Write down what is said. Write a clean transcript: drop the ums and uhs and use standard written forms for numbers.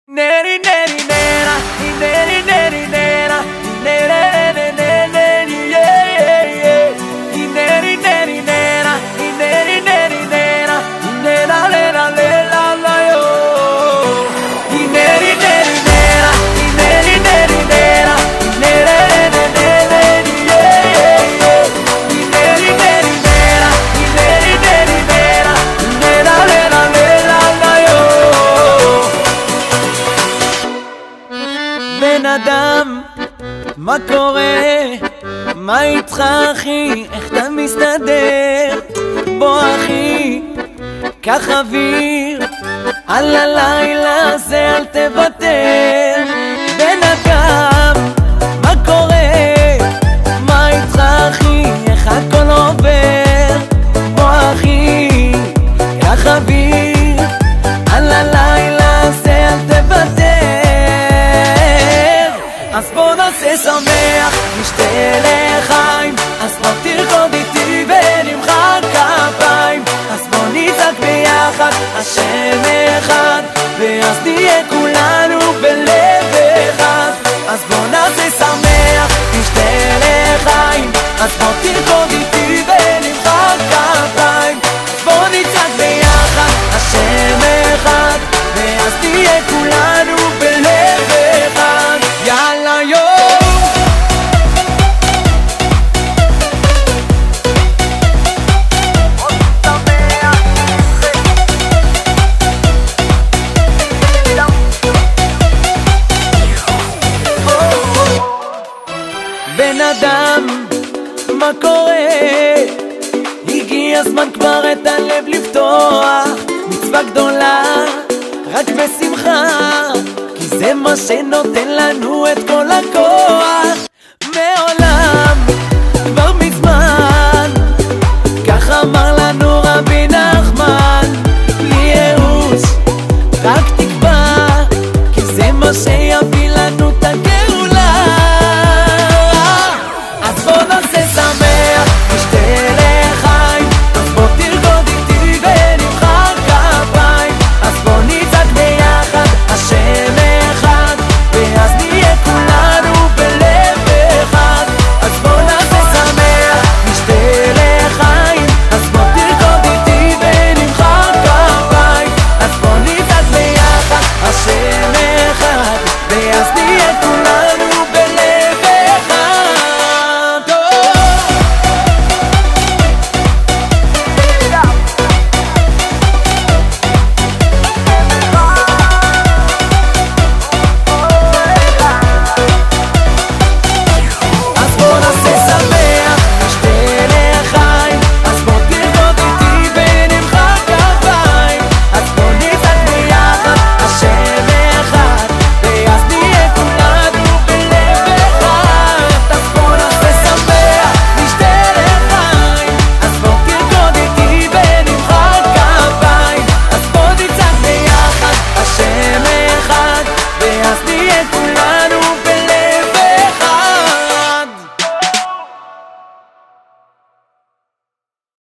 Neri neri nera, neri neri nera, neri neri neri yeah yeah. Neri neri nera, neri neri nera, nera nera nera la yo. Neri neri nera, neri neri nera, neri neri neri yeah yeah. Neri neri nera, neri neri nera, nera nera nera la yo. בן אדם, מה קורה? מה איתך אחי? איך אתה מסתדר? בוא אחי, קח אוויר, על הלילה הזה אל תוותר. בן אדם, מה קורה? מה איתך אחי? איך הכל עובר? בוא אחי, קח אוויר, על הלילה הזה אל תוותר. אז בוא נעשה שמח, נשתה לחיים, אז בוא תרקוד איתי ונמחא כפיים. אז בוא נצעק ביחד, השם אחד, ואז נהיה כולנו בלב אחד. אז בוא נעשה שמח, נשתה לחיים, אז בוא תרקוד איתי ונמחא כפיים. אז בוא נצעק ביחד, השם אחד, ואז נהיה כולנו בלב אחד. יאללה יום בן אדם, מה קורה? הגיע הזמן כבר את הלב לפתוח, מצווה גדולה, רק בשמחה, כי זה מה שנותן לנו את כל הכוח. מעולם, כבר מזמן, כך אמר לנו רבי נחמן, בלי ייאוש, רק תקווה, כי זה מה